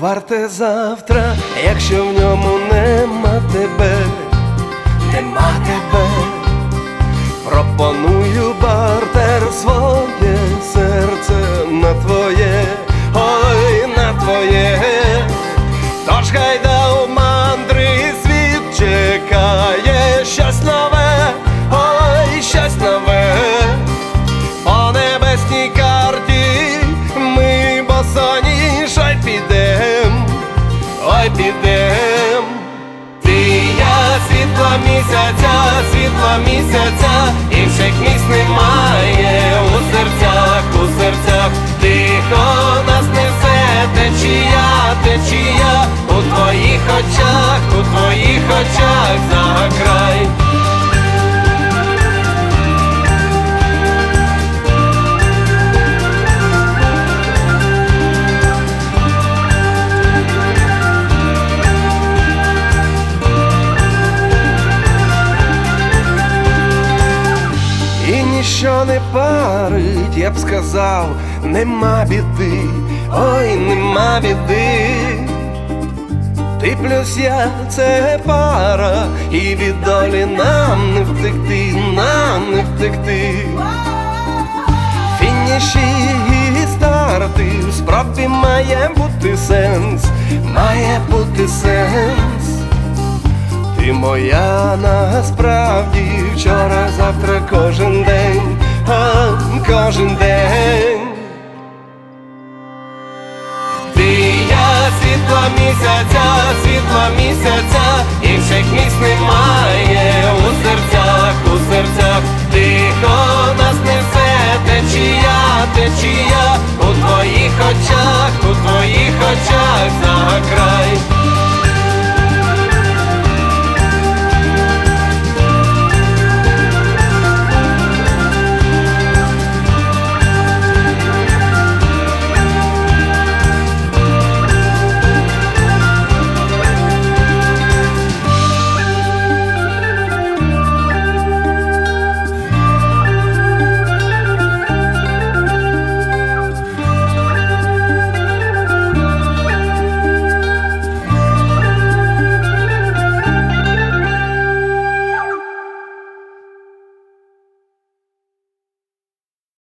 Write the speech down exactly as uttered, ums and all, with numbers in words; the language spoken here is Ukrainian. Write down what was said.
варте завтра, якщо в ньому нема тебе, нема тебе. Пропоную бартер, своє серце на твоє, ой, на твоє. Тож гайда у мандри, світ чекає щось нове, ой, щось нове. По небесній карті ми босоніж, ой, підем, ой, підем. Ти і я, світло місяця, світло місяця, інших місць немає у серцях, у серцях. Тихо нас несе течія, течія, у твоїх очах, у твоїх очах заграй. І ніщо не парить, я б сказав, нема біди, ой, нема біди. Ти плюс я – це пара, і від долі нам не втекти, нам не втекти. Фініші і старти, в спробі має бути сенс, має бути сенс. Ти моя насправді, вчора, завтра, кожен день, а кожен день. Ти і я, світло місяця, світло місяця, інших місць немає у серцях, у серцях. Тихо нас несе течія, течія, у твоїх очах, у твоїх очах заграй.